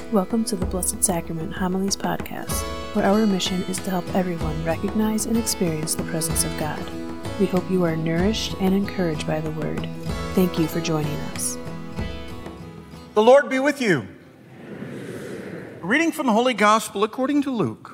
Welcome to the Blessed Sacrament Homilies podcast, where our mission is to help everyone recognize and experience the presence of God. We hope you are nourished and encouraged by the Word. Thank you for joining us. The Lord be with you. A reading from the Holy Gospel according to Luke.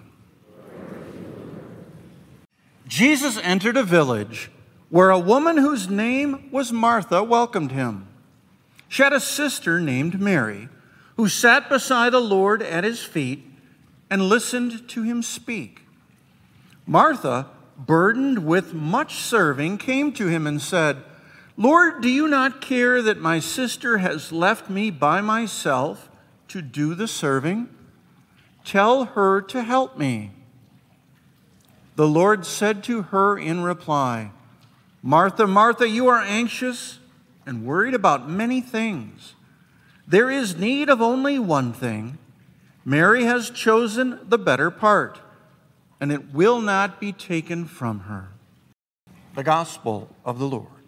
Jesus entered a village where a woman whose name was Martha welcomed him. She had a sister named Mary, who sat beside the Lord at his feet and listened to him speak. Martha, burdened with much serving, came to him and said, "Lord, do you not care that my sister has left me by myself to do the serving? Tell her to help me." The Lord said to her in reply, "Martha, Martha, you are anxious and worried about many things. There is need of only one thing. Mary has chosen the better part, and it will not be taken from her." The Gospel of the Lord.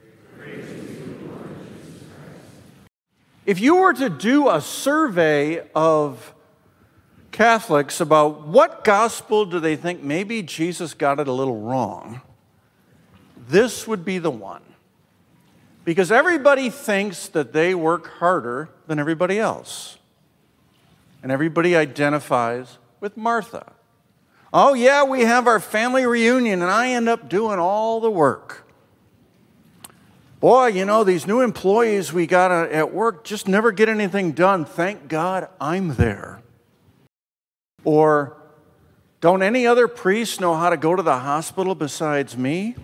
If you were to do a survey of Catholics about what gospel do they think maybe Jesus got it a little wrong, this would be the one. Because everybody thinks that they work harder than everybody else. And everybody identifies with Martha. Oh yeah, we have our family reunion and I end up doing all the work. Boy, you know, these new employees we got at work just never get anything done. Thank God I'm there. Or, don't any other priests know how to go to the hospital besides me?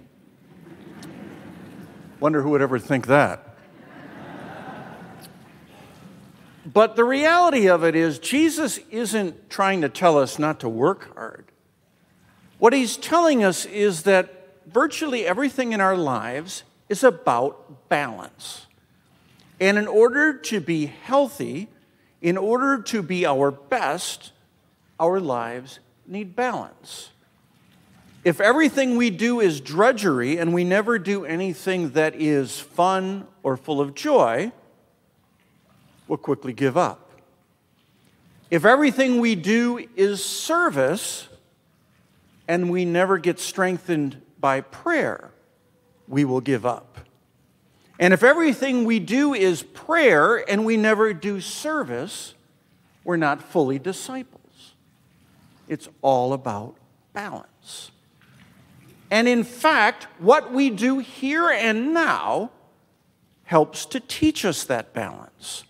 Wonder who would ever think that. But the reality of it is, Jesus isn't trying to tell us not to work hard. What he's telling us is that virtually everything in our lives is about balance. And in order to be healthy, in order to be our best, our lives need balance. If everything we do is drudgery and we never do anything that is fun or full of joy, we'll quickly give up. If everything we do is service and we never get strengthened by prayer, we will give up. And if everything we do is prayer and we never do service, we're not fully disciples. It's all about balance. And in fact, what we do here and now helps to teach us that balance.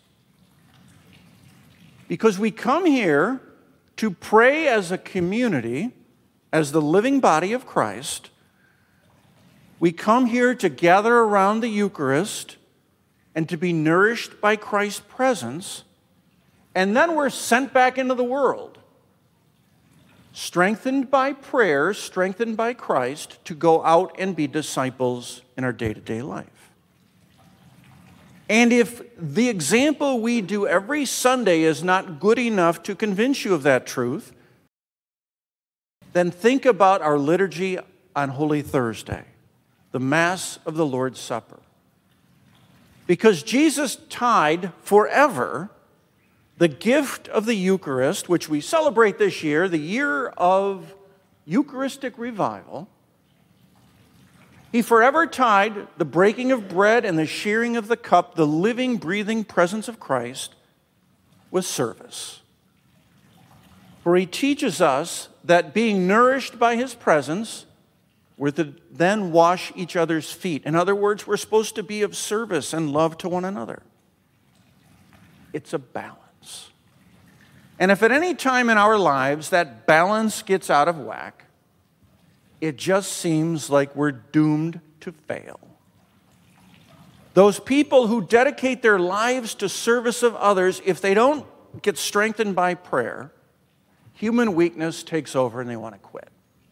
Because we come here to pray as a community, as the living body of Christ. We come here to gather around the Eucharist and to be nourished by Christ's presence. And then we're sent back into the world, strengthened by prayer, strengthened by Christ, to go out and be disciples in our day-to-day life. And if the example we do every Sunday is not good enough to convince you of that truth, then think about our liturgy on Holy Thursday, the Mass of the Lord's Supper. Because Jesus tied forever the gift of the Eucharist, which we celebrate this year, the year of Eucharistic revival, he forever tied the breaking of bread and the sharing of the cup, the living, breathing presence of Christ, with service. For he teaches us that being nourished by his presence, we're to then wash each other's feet. In other words, we're supposed to be of service and love to one another. It's a balance. And if at any time in our lives that balance gets out of whack, it just seems like we're doomed to fail. Those people who dedicate their lives to service of others, if they don't get strengthened by prayer, human weakness takes over and they want to quit.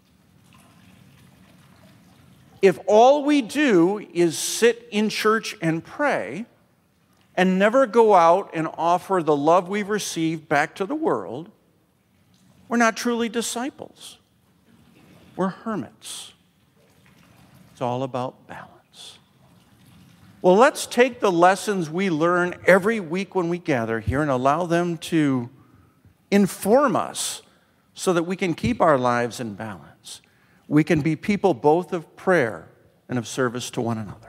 If all we do is sit in church and pray, and never go out and offer the love we've received back to the world, we're not truly disciples. We're hermits. It's all about balance. Well, let's take the lessons we learn every week when we gather here and allow them to inform us so that we can keep our lives in balance. We can be people both of prayer and of service to one another.